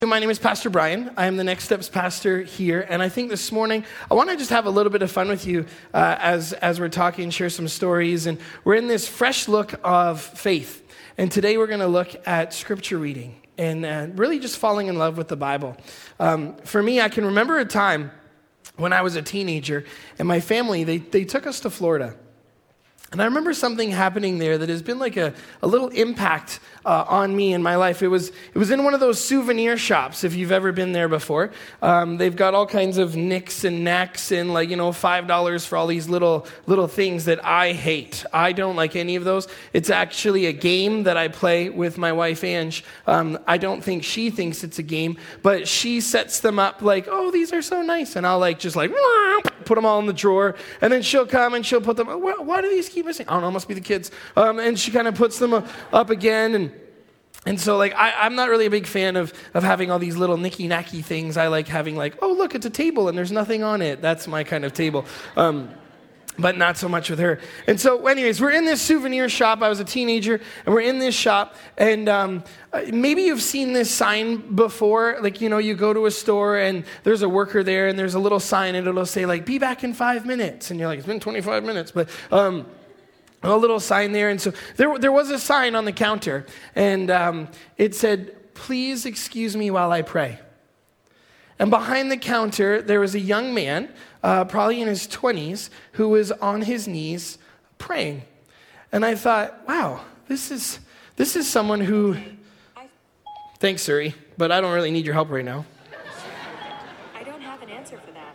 My name is Pastor Brian. I am the Next Steps pastor here, and I think this morning I want to just have a little bit of fun with you as we're talking, share some stories, and we're in this fresh look of faith. And today we're going to look at scripture reading and really just falling in love with the Bible. For me, I can remember a time when I was a teenager, and my family, they took us to Florida. And I remember something happening there that has been like a little impact on me in my life. It was in one of those souvenir shops, if you've ever been there before. They've got all kinds of nicks and knacks and $5 for all these little things that I hate. I don't like any of those. It's actually a game that I play with my wife, Ange. I don't think she thinks it's a game, but she sets them up like, oh, these are so nice. And I'll put them all in the drawer. And then she'll come and she'll put them, why do these keep missing? I don't know, it must be the kids. And she kind of puts them up again. And so I'm not really a big fan of having all these little nicky-nacky things. I like having oh, look, it's a table and there's nothing on it. That's my kind of table. But not so much with her. And so anyways, we're in this souvenir shop. I was a teenager, and we're in this shop. And maybe you've seen this sign before. You go to a store, and there's a worker there, and there's a little sign, and it'll say, be back in 5 minutes. And you're like, it's been 25 minutes. But a little sign there. And so there was a sign on the counter, and it said, please excuse me while I pray. And behind the counter, there was a young man, probably in his 20s, who was on his knees praying. And I thought, wow, this is someone who... Thanks, Suri, but I don't really need your help right now. I don't have an answer for that.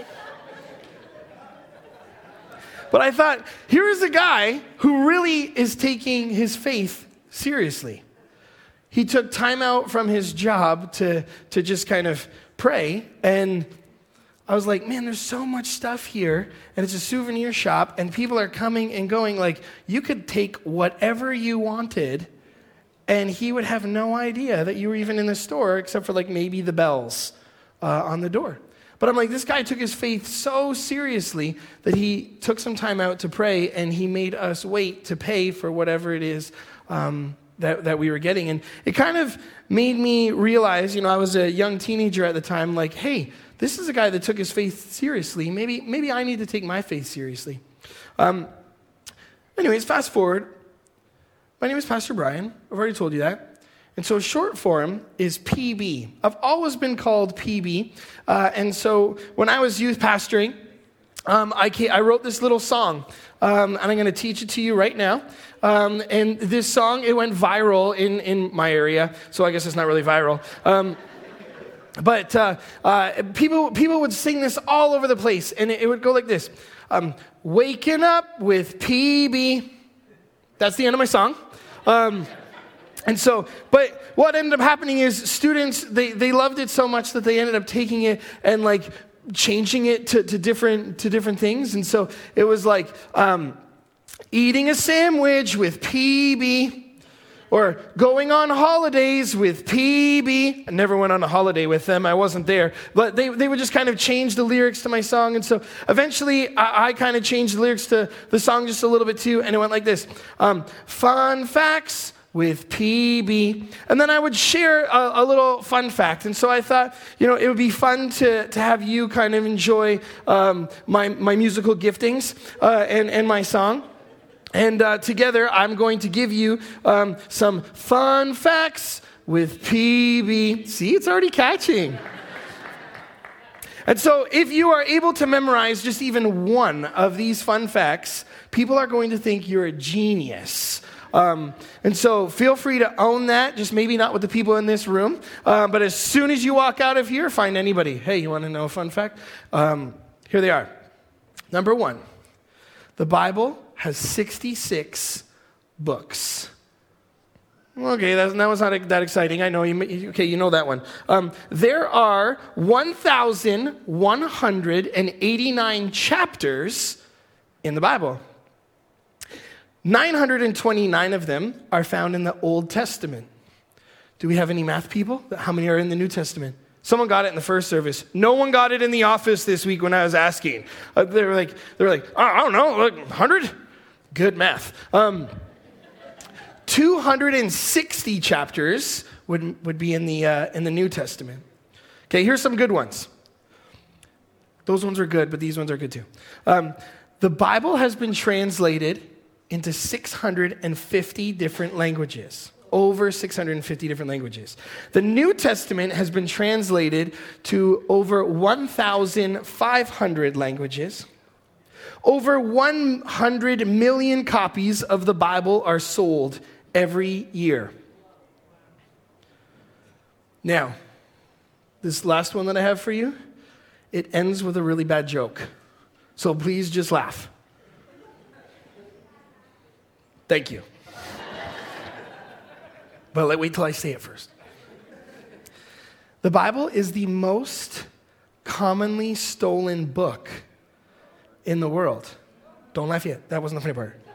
But I thought, here is a guy who really is taking his faith seriously. He took time out from his job to just kind of pray, and I was like, man, there's so much stuff here, and it's a souvenir shop, and people are coming and going. You could take whatever you wanted, and he would have no idea that you were even in the store, except for maybe the bells on the door. But I'm like, this guy took his faith so seriously that he took some time out to pray, and he made us wait to pay for whatever it is that we were getting. And it kind of made me realize, I was a young teenager at the time, hey, this is a guy that took his faith seriously. Maybe I need to take my faith seriously. Anyways, fast forward. My name is Pastor Brian. I've already told you that. And so short form is PB. I've always been called PB. And so when I was youth pastoring, I wrote this little song, and I'm going to teach it to you right now. And this song, it went viral in my area, so I guess it's not really viral. But people would sing this all over the place, and it would go like this. Waking up with PB. That's the end of my song. And so, but what ended up happening is students, they loved it so much that they ended up taking it and changing it to different things. And so it was eating a sandwich with PB, or going on holidays with PB. I never went on a holiday with them. I wasn't there. But they would just kind of change the lyrics to my song. And so eventually I kind of changed the lyrics to the song just a little bit too. And it went like this. Fun facts with PB. And then I would share a little fun fact. And so I thought, it would be fun to have you kind of enjoy my musical giftings and my song. And together, I'm going to give you some fun facts with PB. See, it's already catching. And so if you are able to memorize just even one of these fun facts, people are going to think you're a genius. And so feel free to own that, just maybe not with the people in this room. But as soon as you walk out of here, find anybody. Hey, you want to know a fun fact? Here they are. Number 1, the Bible has 66 books. Okay, that was not that exciting. I know you know that one. There are 1,189 chapters in the Bible. 929 of them are found in the Old Testament. Do we have any math people? How many are in the New Testament? Someone got it in the first service. No one got it in the office this week when I was asking. They were like, I don't know, 100? Good math. 260 chapters would be in the New Testament. Okay, here's some good ones. Those ones are good, but these ones are good too. The Bible has been translated into 650 different languages. Over 650 different languages. The New Testament has been translated to over 1,500 languages. Over 100 million copies of the Bible are sold every year. Now, this last one that I have for you, it ends with a really bad joke. So please just laugh. Thank you. But wait till I say it first. The Bible is the most commonly stolen book in the world. Don't laugh yet. That wasn't the funny part.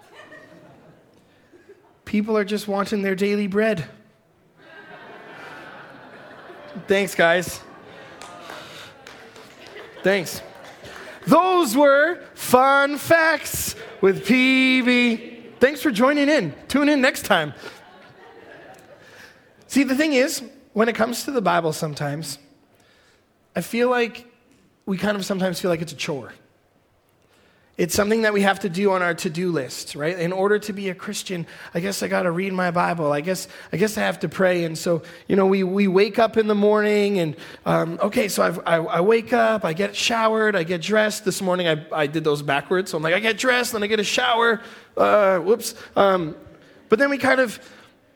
People are just wanting their daily bread. Thanks, guys. Thanks. Those were fun facts with PB. Thanks for joining in. Tune in next time. See, the thing is, when it comes to the Bible sometimes, I feel like we kind of sometimes feel like it's a chore. It's something that we have to do on our to-do list, right? In order to be a Christian, I guess I got to read my Bible. I guess I have to pray. And so, we wake up in the morning and, so I wake up, I get showered, I get dressed. This morning I did those backwards. So I'm like, I get dressed, then I get a shower. But then we kind of,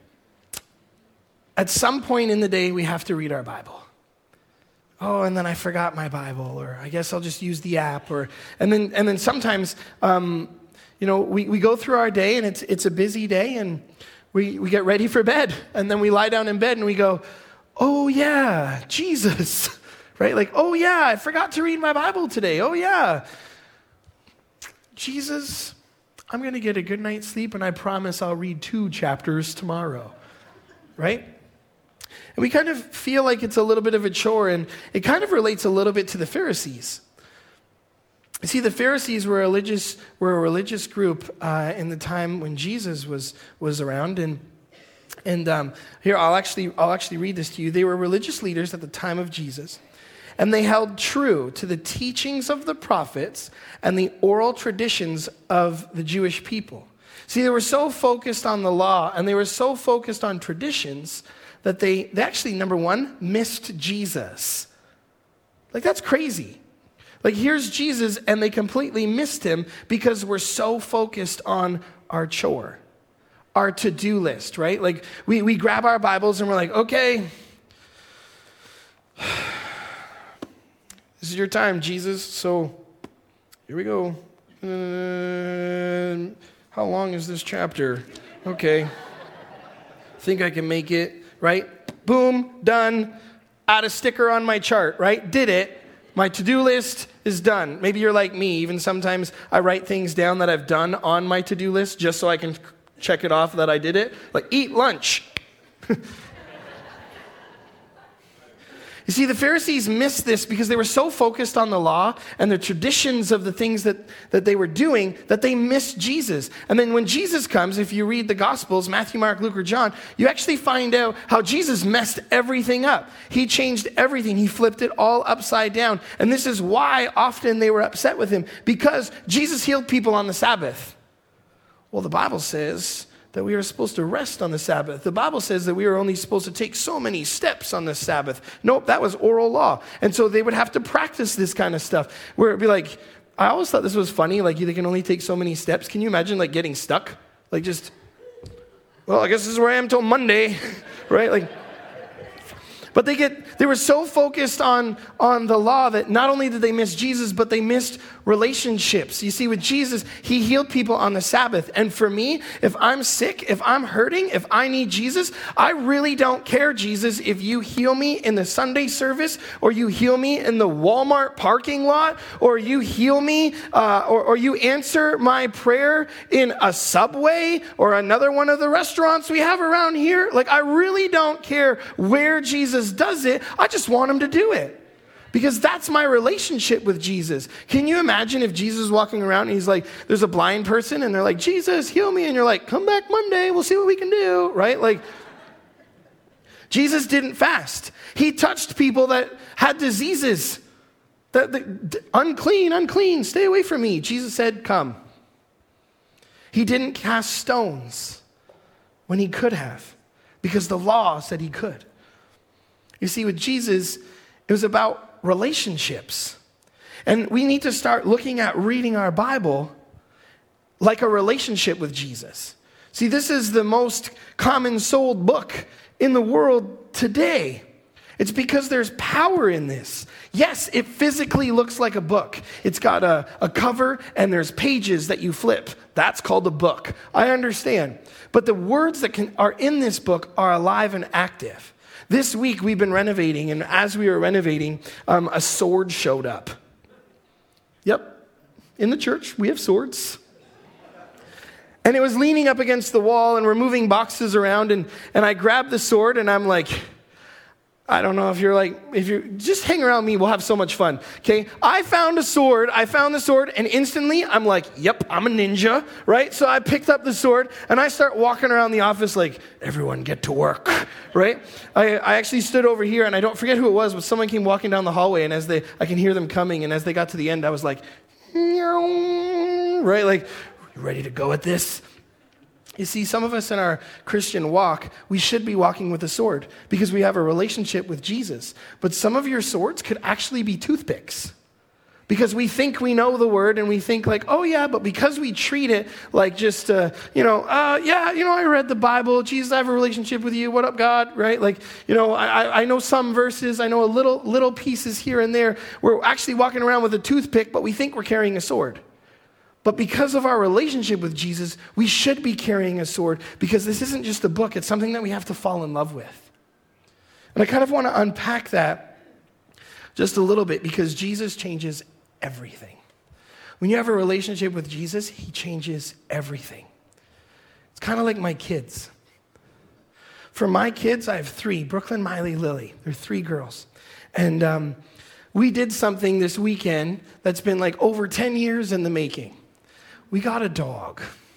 at some point in the day, we have to read our Bible. Oh, and then I forgot my Bible, or I guess I'll just use the app, and then sometimes, we go through our day and it's a busy day, and we get ready for bed, and then we lie down in bed and we go, oh yeah, Jesus, right? Like, oh yeah, I forgot to read my Bible today. Oh yeah, Jesus, I'm going to get a good night's sleep, and I promise I'll read 2 chapters tomorrow, right? And we kind of feel like it's a little bit of a chore, and it kind of relates a little bit to the Pharisees. You see, the Pharisees were a religious group in the time when Jesus was around, and here I'll actually read this to you. They were religious leaders at the time of Jesus, and they held true to the teachings of the prophets and the oral traditions of the Jewish people. See, they were so focused on the law, and they were so focused on traditions that they actually, number one, missed Jesus. Like, that's crazy. Like, here's Jesus, and they completely missed him because we're so focused on our chore, our to-do list, right? Like, we grab our Bibles and we're like, okay, this is your time, Jesus, so here we go. How long is this chapter? Okay. Think I can make it. Right? Boom, done. Add a sticker on my chart, right? Did it. My to-do list is done. Maybe you're like me. Even sometimes I write things down that I've done on my to-do list just so I can check it off that I did it. Like, eat lunch. You see, the Pharisees missed this because they were so focused on the law and the traditions of the things that they were doing that they missed Jesus. And then when Jesus comes, if you read the Gospels, Matthew, Mark, Luke, or John, you actually find out how Jesus messed everything up. He changed everything. He flipped it all upside down. And this is why often they were upset with him, because Jesus healed people on the Sabbath. Well, the Bible says that we are supposed to rest on the Sabbath. The Bible says that we are only supposed to take so many steps on the Sabbath. Nope, that was oral law. And so they would have to practice this kind of stuff, where it'd be like, I always thought this was funny, like they can only take so many steps. Can you imagine like getting stuck? Like just, well, I guess this is where I am till Monday, right? Like, but they were so focused on the law that not only did they miss Jesus, but they missed relationships. You see, with Jesus, he healed people on the Sabbath. And for me, if I'm sick, if I'm hurting, if I need Jesus, I really don't care, Jesus, if you heal me in the Sunday service, or you heal me in the Walmart parking lot, or you heal me, or you answer my prayer in a Subway or another one of the restaurants we have around here. Like, I really don't care where Jesus does it. I just want him to do it, because that's my relationship with Jesus. Can you imagine if Jesus is walking around and he's like, there's a blind person and they're like, Jesus, heal me. And you're like, come back Monday. We'll see what we can do. Right? Like, Jesus didn't fast. He touched people that had diseases. Unclean, unclean, stay away from me. Jesus said, come. He didn't cast stones when he could have, because the law said he could. You see, with Jesus, it was about relationships. And we need to start looking at reading our Bible like a relationship with Jesus. See, this is the most common sold book in the world today. It's because there's power in this. Yes, it physically looks like a book. It's got a cover and there's pages that you flip. That's called a book. I understand. But the words that are in this book are alive and active. This week we've been renovating, and as we were renovating, a sword showed up. Yep, in the church we have swords. And it was leaning up against the wall, and we're moving boxes around, and I grabbed the sword, and I'm like, I don't know if you're just hang around me, we'll have so much fun, okay? I found the sword, and instantly I'm like, yep, I'm a ninja, right? So I picked up the sword, and I start walking around the office like, everyone get to work, right? I actually stood over here, and I don't forget who it was, but someone came walking down the hallway, and I can hear them coming, and as they got to the end, I was like, right? Like, you ready to go at this? You see, some of us in our Christian walk, we should be walking with a sword because we have a relationship with Jesus. But some of your swords could actually be toothpicks because we think we know the word and we think like, oh yeah, but because we treat it like just, I read the Bible. Jesus, I have a relationship with you. What up, God? Right? Like, I know some verses. I know a little pieces here and there. We're actually walking around with a toothpick, but we think we're carrying a sword. But because of our relationship with Jesus, we should be carrying a sword because this isn't just a book. It's something that we have to fall in love with. And I kind of want to unpack that just a little bit because Jesus changes everything. When you have a relationship with Jesus, he changes everything. It's kind of like my kids. For my kids, I have 3, Brooklyn, Miley, Lily. They're 3 girls. And we did something this weekend that's been like over 10 years in the making. We got a dog.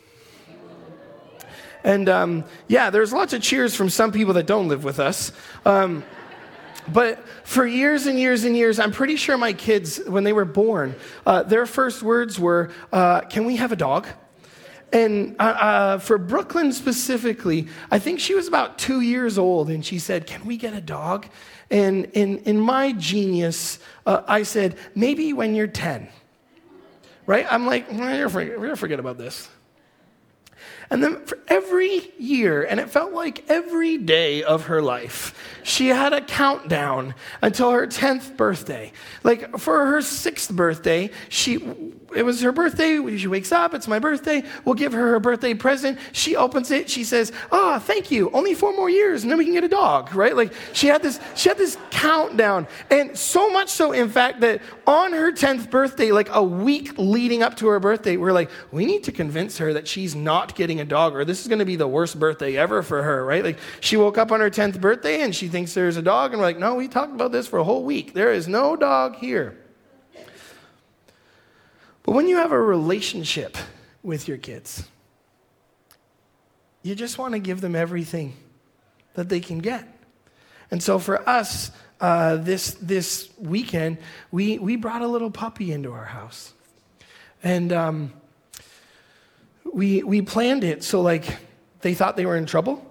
And there's lots of cheers from some people that don't live with us. But for years and years and years, I'm pretty sure my kids, when they were born, their first words were, can we have a dog? And for Brooklyn specifically, I think she was about 2 years old, and she said, can we get a dog? And in my genius, I said, maybe when you're 10. Right? I'm like, we're going to forget about this. And then for every year, and it felt like every day of her life, she had a countdown until her 10th birthday. Like for her 6th birthday, it was her birthday. She wakes up, it's my birthday. We'll give her birthday present. She opens it. She says, thank you. Only 4 more years and then we can get a dog, right? Like she had this countdown. And so much so, in fact, that on her 10th birthday, like a week leading up to her birthday, we're like, we need to convince her that she's not getting a dog, or this is going to be the worst birthday ever for her, right? Like she woke up on her 10th birthday and she thinks there's a dog, and we're like, no, we talked about this for a whole week. There is no dog here. But when you have a relationship with your kids, you just want to give them everything that they can get. And so for us, this weekend, we brought a little puppy into our house. And we planned it so like they thought they were in trouble.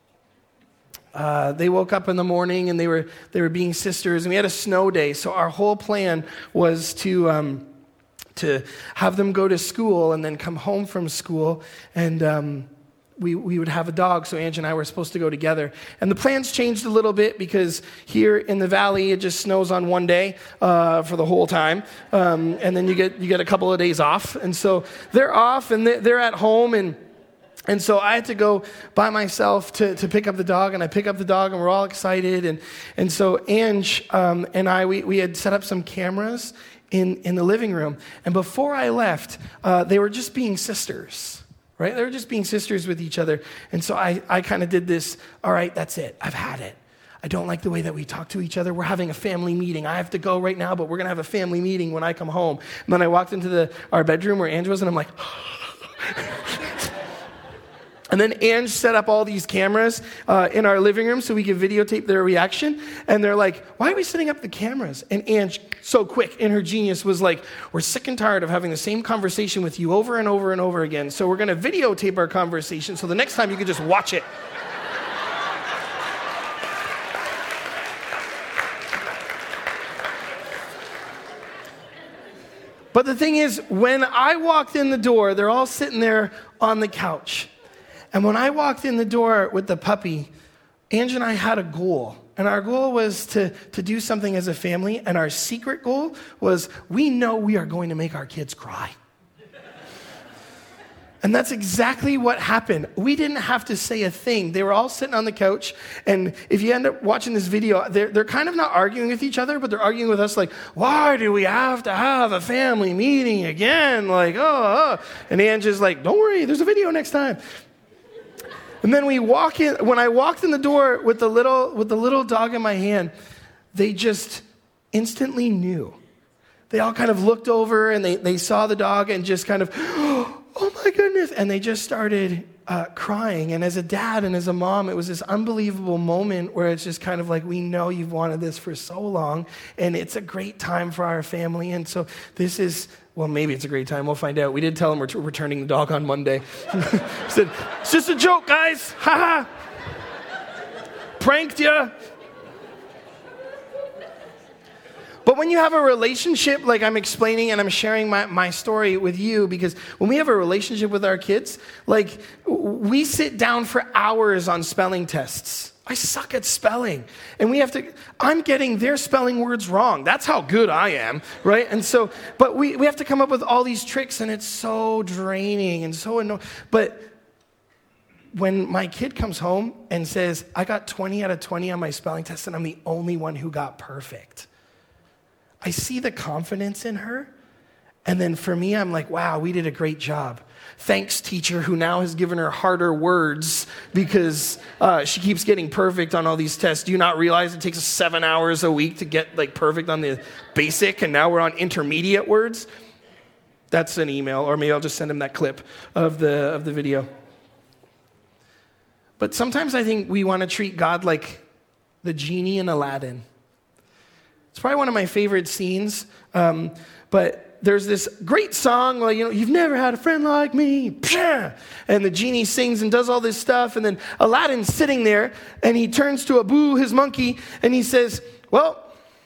They woke up in the morning and they were being sisters, and we had a snow day. So our whole plan was to have them go to school and then come home from school, and we would have a dog. So Ange and I were supposed to go together. And the plans changed a little bit because here in the valley, it just snows on one day for the whole time. And then you get a couple of days off. And so they're off and they're at home. And so I had to go by myself to pick up the dog. And I pick up the dog and we're all excited. And so Ange and I, we had set up some cameras in the living room. And before I left, they were just being sisters. Right? They were just being sisters with each other. And so I kind of did this, all right, that's it. I've had it. I don't like the way that we talk to each other. We're having a family meeting. I have to go right now, but we're going to have a family meeting when I come home. And then I walked into our bedroom where Ange was, and I'm like, And then Ange set up all these cameras in our living room so we could videotape their reaction. And they're like, why are we setting up the cameras? And Ange, so quick in her genius, was like, we're sick and tired of having the same conversation with you over and over and over again. So we're going to videotape our conversation so the next time you can just watch it. But the thing is, when I walked in the door, they're all sitting there on the couch. And when I walked in the door with the puppy, Ange and I had a goal. And our goal was to do something as a family. And our secret goal was, we know we are going to make our kids cry. And that's exactly what happened. We didn't have to say a thing. They were all sitting on the couch. And if you end up watching this video, they're kind of not arguing with each other, but they're arguing with us like, why do we have to have a family meeting again? Like, oh. And Ange is like, don't worry, there's a video next time. And then we walk in. When I walked in the door with the little dog in my hand, they just instantly knew. They all kind of looked over and they saw the dog and just kind of, oh my goodness. And they just started crying. And as a dad and as a mom, it was this unbelievable moment where it's just kind of like, we know you've wanted this for so long, and it's a great time for our family. And so this is, well, maybe it's a great time. We'll find out. We did tell them we're returning the dog on Monday. Said, it's just a joke, guys. Ha ha. Pranked ya. But when you have a relationship, like I'm explaining and I'm sharing my story with you, because when we have a relationship with our kids, like we sit down for hours on spelling tests. I suck at spelling. And I'm getting their spelling words wrong. That's how good I am, right? And so, but we have to come up with all these tricks, and it's so draining and so annoying. But when my kid comes home and says, I got 20 out of 20 on my spelling test and I'm the only one who got perfect, I see the confidence in her. And then for me, I'm like, wow, we did a great job. Thanks, teacher, who now has given her harder words because she keeps getting perfect on all these tests. Do you not realize it takes us 7 hours a week to get like perfect on the basic, and now we're on intermediate words? That's an email, or maybe I'll just send him that clip of the video. But sometimes I think we want to treat God like the genie in Aladdin. It's probably one of my favorite scenes, but there's this great song, like, you've never had a friend like me, and the genie sings and does all this stuff, and then Aladdin's sitting there, and he turns to Abu, his monkey, and he says, well,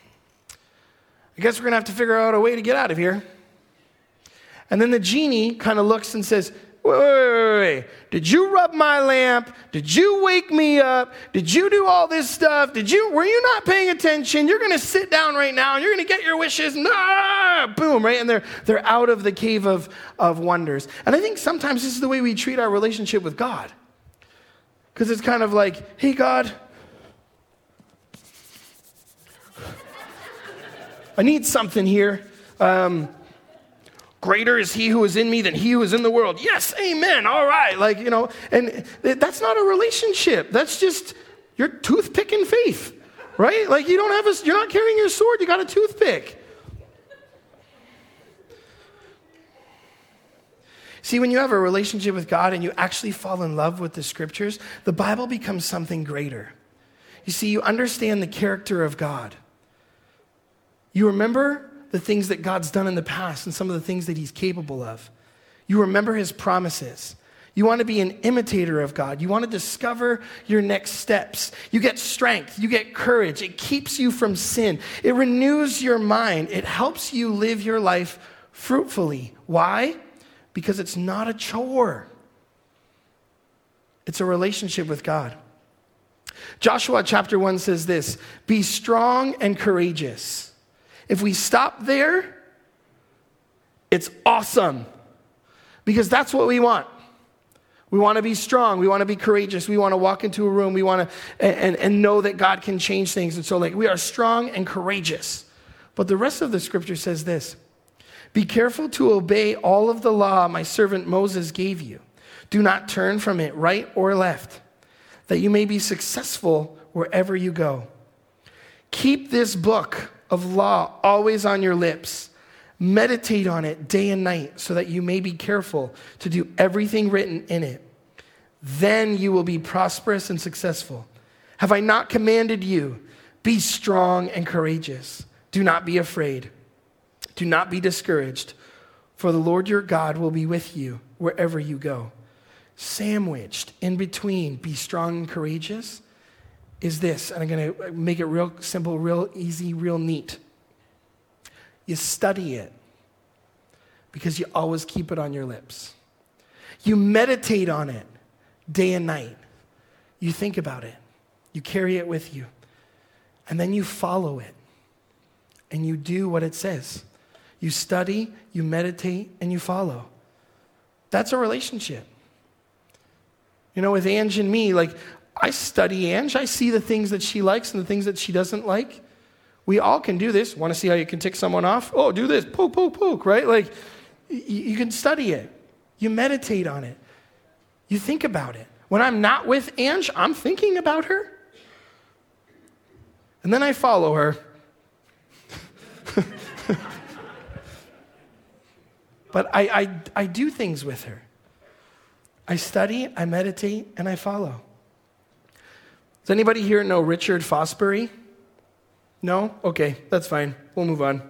I guess we're going to have to figure out a way to get out of here. And then the genie kind of looks and says, wait. Did you rub my lamp? Did you wake me up? Did you do all this stuff? Were you not paying attention? You're going to sit down right now and you're going to get your wishes. Boom, right? And they're out of the cave of wonders. And I think sometimes this is the way we treat our relationship with God. Because it's kind of like, hey, God, I need something here. Greater is he who is in me than he who is in the world. Yes, amen, all right. And that's not a relationship. That's just your toothpick in faith, right? Like you're not carrying your sword, you got a toothpick. See, when you have a relationship with God and you actually fall in love with the scriptures, the Bible becomes something greater. You see, you understand the character of God. You remember the things that God's done in the past and some of the things that he's capable of. You remember his promises. You want to be an imitator of God. You want to discover your next steps. You get strength. You get courage. It keeps you from sin. It renews your mind. It helps you live your life fruitfully. Why? Because it's not a chore. It's a relationship with God. Joshua chapter 1 says this, be strong and courageous. If we stop there, it's awesome, because that's what we want. We want to be strong. We want to be courageous. We want to walk into a room. We want to and know that God can change things. And so we are strong and courageous. But the rest of the scripture says this, be careful to obey all of the law my servant Moses gave you. Do not turn from it right or left, that you may be successful wherever you go. Keep this book of law always on your lips. Meditate on it day and night so that you may be careful to do everything written in it. Then you will be prosperous and successful. Have I not commanded you? Be strong and courageous. Do not be afraid. Do not be discouraged, for the Lord your God will be with you wherever you go. Sandwiched in between be strong and courageous is this, and I'm going to make it real simple, real easy, real neat. You study it because you always keep it on your lips. You meditate on it day and night. You think about it. You carry it with you. And then you follow it. And you do what it says. You study, you meditate, and you follow. That's a relationship. You know, with Ange and me, like, I study Ange. I see the things that she likes and the things that she doesn't like. We all can do this. Want to see how you can tick someone off? Oh, do this. Poke, poke, poke, right? Like, you can study it. You meditate on it. You think about it. When I'm not with Ange, I'm thinking about her. And then I follow her. But I do things with her. I study, I meditate, and I follow. Does anybody here know Richard Fosbury? No? Okay, that's fine. We'll move on.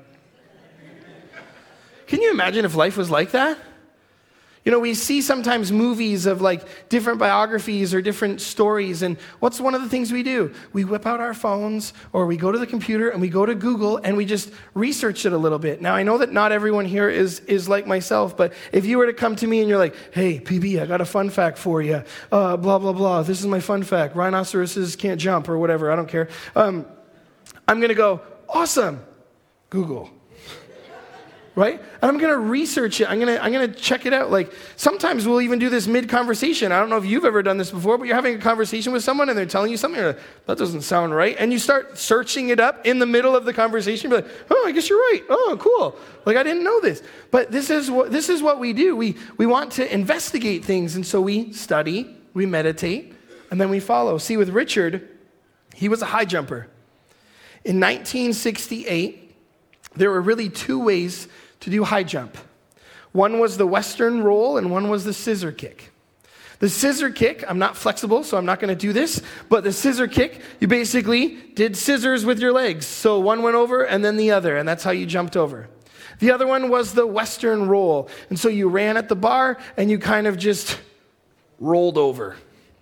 Can you imagine if life was like that? You know, we see sometimes movies of like different biographies or different stories, and what's one of the things we do? We whip out our phones, or we go to the computer and we go to Google and we just research it a little bit. Now, I know that not everyone here is like myself, but if you were to come to me and you're like, hey, PB, I got a fun fact for you, blah, blah, blah, this is my fun fact, rhinoceroses can't jump or whatever, I don't care. I'm going to go, awesome, Google. Right? And I'm going to research it. I'm going to check it out. Like, sometimes we'll even do this mid-conversation. I don't know if you've ever done this before, but you're having a conversation with someone and they're telling you something, you're like, that doesn't sound right. And you start searching it up in the middle of the conversation. You're like, oh, I guess you're right. Oh, cool. Like, I didn't know this. But this is what we do. We want to investigate things. And so we study, we meditate, and then we follow. See, with Richard, he was a high jumper. In 1968, there were really two ways to do high jump. One was the Western roll and one was the scissor kick. The scissor kick, I'm not flexible, so I'm not going to do this, but the scissor kick, you basically did scissors with your legs. So one went over and then the other, and that's how you jumped over. The other one was the Western roll. And so you ran at the bar and you kind of just rolled over.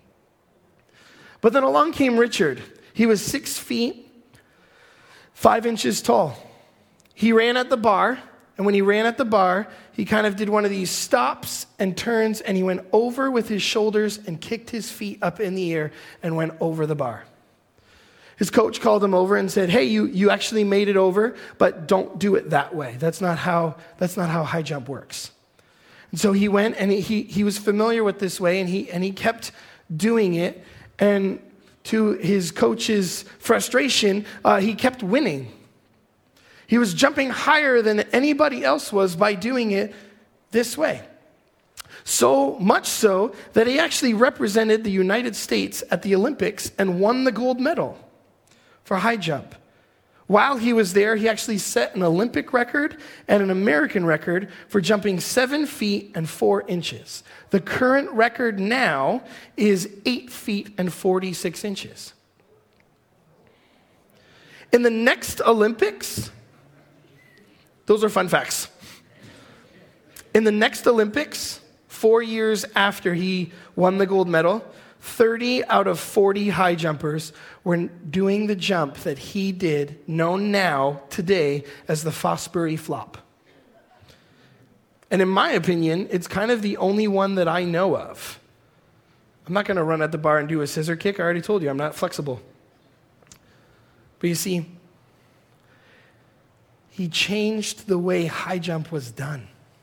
But then along came Richard. He was 6 feet, 5 inches tall. He ran at the bar, and when he ran at the bar, he kind of did one of these stops and turns, and he went over with his shoulders and kicked his feet up in the air and went over the bar. His coach called him over and said, hey, you actually made it over, but don't do it that way. That's not how high jump works. And so he went, and he was familiar with this way, and he kept doing it, and to his coach's frustration, he kept winning. He was jumping higher than anybody else was by doing it this way. So much so that he actually represented the United States at the Olympics and won the gold medal for high jump. While he was there, he actually set an Olympic record and an American record for jumping 7 feet and 4 inches. The current record now is 8 feet and 46 inches. In the next Olympics, those are fun facts. In the next Olympics, 4 years after he won the gold medal, 30 out of 40 high jumpers were doing the jump that he did, known now, today, as the Fosbury flop. And in my opinion, it's kind of the only one that I know of. I'm not going to run at the bar and do a scissor kick. I already told you, I'm not flexible. But you see, he changed the way high jump was done.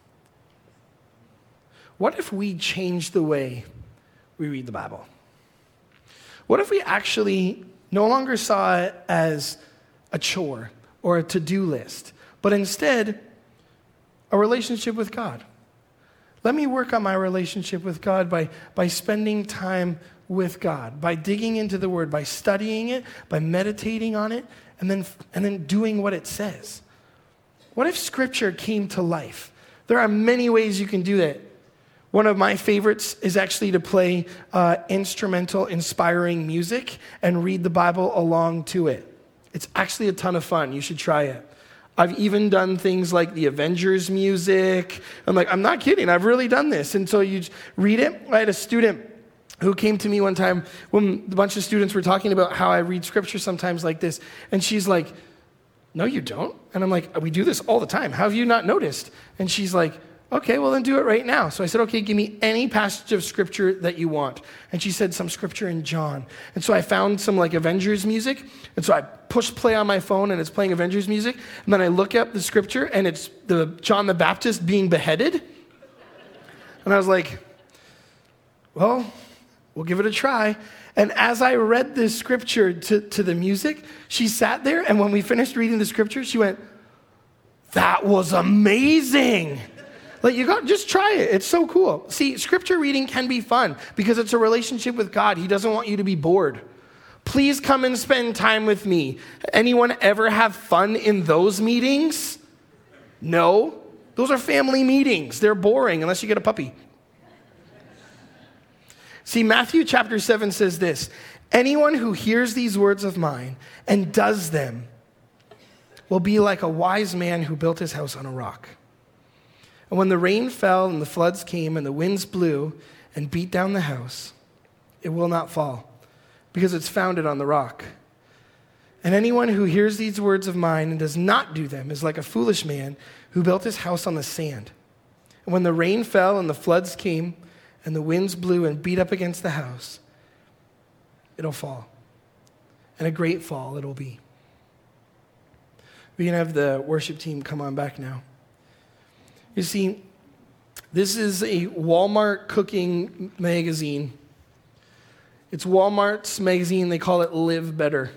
What if we changed the way we read the Bible? What if we actually no longer saw it as a chore or a to-do list, but instead a relationship with God? Let me work on my relationship with God by spending time with God, by digging into the Word, by studying it, by meditating on it, and then doing what it says. What if Scripture came to life? There are many ways you can do that. One of my favorites is actually to play instrumental, inspiring music and read the Bible along to it. It's actually a ton of fun. You should try it. I've even done things like the Avengers music. I'm not kidding. I've really done this. And so you read it. I had a student who came to me one time when a bunch of students were talking about how I read scripture sometimes like this. And she's like, no, you don't. And I'm like, we do this all the time. How have you not noticed? And she's like, okay, well then do it right now. So I said, okay, give me any passage of scripture that you want. And she said some scripture in John. And so I found some like Avengers music. And so I pushed play on my phone and it's playing Avengers music. And then I look up the scripture and it's the John the Baptist being beheaded. And I was like, well, we'll give it a try. And as I read this scripture to the music, she sat there, and when we finished reading the scripture, she went, that was amazing. Just try it. It's so cool. See, scripture reading can be fun because it's a relationship with God. He doesn't want you to be bored. Please come and spend time with me. Anyone ever have fun in those meetings? No. Those are family meetings. They're boring unless you get a puppy. See, Matthew chapter 7 says this, anyone who hears these words of mine and does them will be like a wise man who built his house on a rock. And when the rain fell and the floods came and the winds blew and beat down the house, it will not fall because it's founded on the rock. And anyone who hears these words of mine and does not do them is like a foolish man who built his house on the sand. And when the rain fell and the floods came, and the winds blew and beat up against the house, it'll fall. And a great fall it'll be. We can have the worship team come on back now. You see, this is a Walmart cooking magazine. It's Walmart's magazine. They call it Live Better.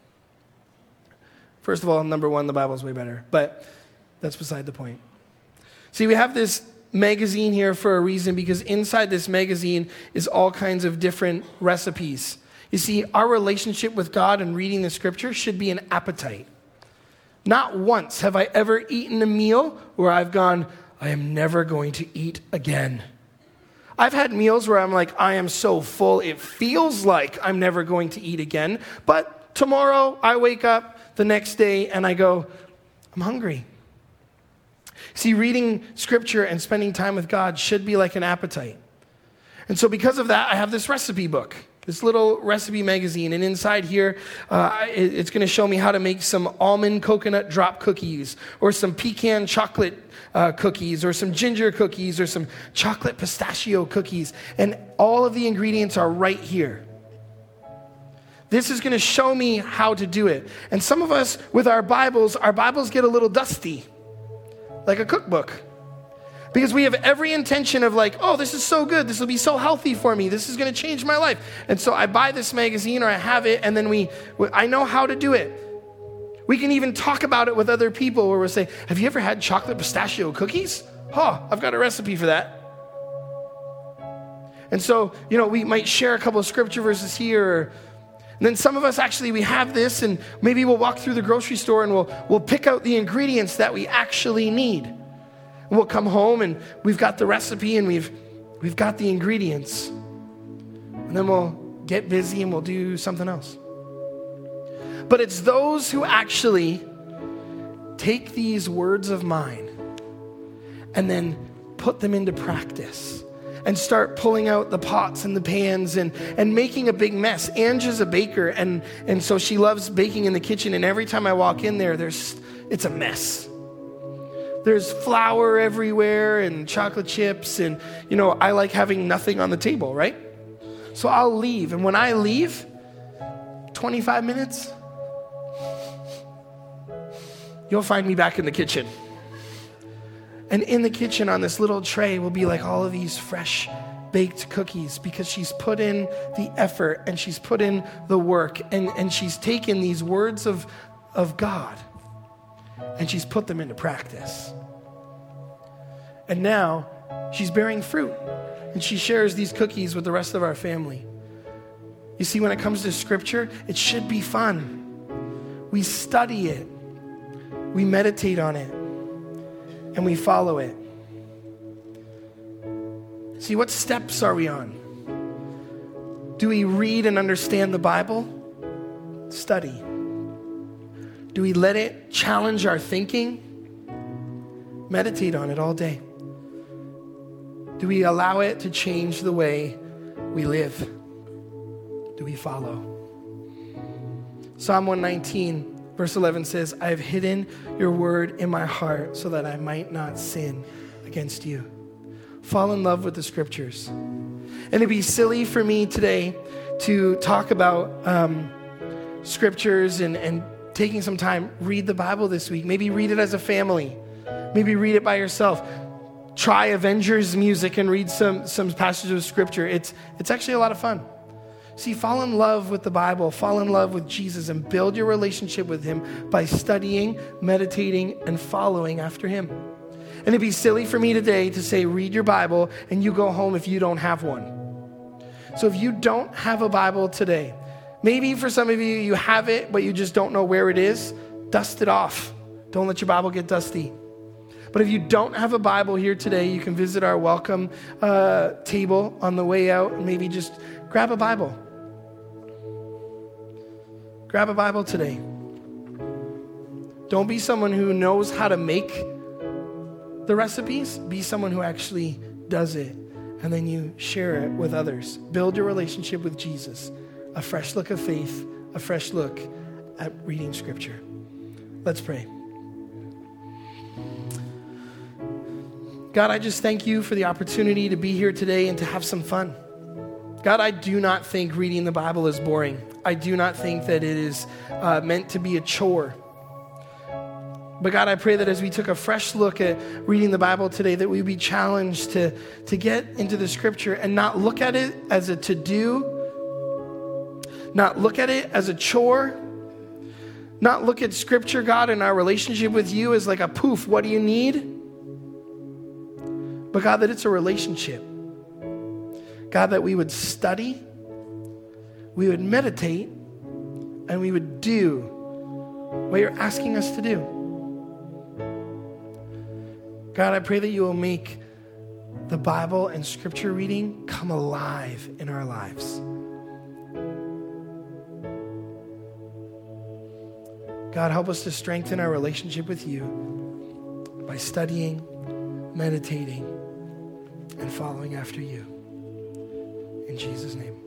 First of all, number one, the Bible's way better. But that's beside the point. See, we have this magazine here for a reason because inside this magazine is all kinds of different recipes. You see, our relationship with God and reading the scripture should be an appetite. Not once have I ever eaten a meal where I've gone, I am never going to eat again. I've had meals where I'm like, I am so full, it feels like I'm never going to eat again. But tomorrow I wake up the next day and I go, I'm hungry. See, reading scripture and spending time with God should be like an appetite. And so because of that, I have this recipe book, this little recipe magazine. And inside here, it's going to show me how to make some almond coconut drop cookies or some pecan chocolate cookies or some ginger cookies or some chocolate pistachio cookies. And all of the ingredients are right here. This is going to show me how to do it. And some of us, with our Bibles get a little dusty. Like a cookbook. Because we have every intention of like, oh, this is so good. This will be so healthy for me. This is going to change my life. And so I buy this magazine or I have it and then I know how to do it. We can even talk about it with other people where we'll say, have you ever had chocolate pistachio cookies? Oh, I've got a recipe for that. And so, we might share a couple of scripture verses here. And then some of us actually, we have this and maybe we'll walk through the grocery store and we'll pick out the ingredients that we actually need. And we'll come home and we've got the recipe and we've got the ingredients. And then we'll get busy and we'll do something else. But it's those who actually take these words of mine and then put them into practice. And start pulling out the pots and the pans and making a big mess. Ange is a baker, and so she loves baking in the kitchen. And every time I walk in there, it's a mess. There's flour everywhere and chocolate chips. And, I like having nothing on the table, right? So I'll leave. And when I leave, 25 minutes, you'll find me back in the kitchen. And in the kitchen on this little tray will be like all of these fresh baked cookies because she's put in the effort and she's put in the work and she's taken these words of God and she's put them into practice. And now she's bearing fruit and she shares these cookies with the rest of our family. You see, when it comes to scripture, it should be fun. We study it. We meditate on it. And we follow it. See, what steps are we on? Do we read and understand the Bible? Study. Do we let it challenge our thinking? Meditate on it all day. Do we allow it to change the way we live? Do we follow? Psalm 119, verse 11 says, I have hidden your word in my heart so that I might not sin against you. Fall in love with the scriptures. And it'd be silly for me today to talk about scriptures and taking some time, read the Bible this week. Maybe read it as a family. Maybe read it by yourself. Try Avengers music and read some passages of scripture. It's actually a lot of fun. See, fall in love with the Bible, fall in love with Jesus, and build your relationship with him by studying, meditating, and following after him. And it'd be silly for me today to say, read your Bible, and you go home if you don't have one. So if you don't have a Bible today, maybe for some of you, you have it, but you just don't know where it is, dust it off. Don't let your Bible get dusty. But if you don't have a Bible here today, you can visit our welcome table on the way out and maybe just grab a Bible. Grab a Bible today. Don't be someone who knows how to make the recipes. Be someone who actually does it. And then you share it with others. Build your relationship with Jesus. A fresh look of faith. A fresh look at reading scripture. Let's pray. God, I just thank you for the opportunity to be here today and to have some fun. God, I do not think reading the Bible is boring. I do not think that it is meant to be a chore. But God, I pray that as we took a fresh look at reading the Bible today, that we be challenged to get into the scripture and not look at it as a to-do, not look at it as a chore, not look at scripture, God, and our relationship with you as like a poof, what do you need? But God, that it's a relationship. God, that we would study, we would meditate, and we would do what you're asking us to do. God, I pray that you will make the Bible and scripture reading come alive in our lives. God, help us to strengthen our relationship with you by studying, meditating, and following after you. In Jesus' name.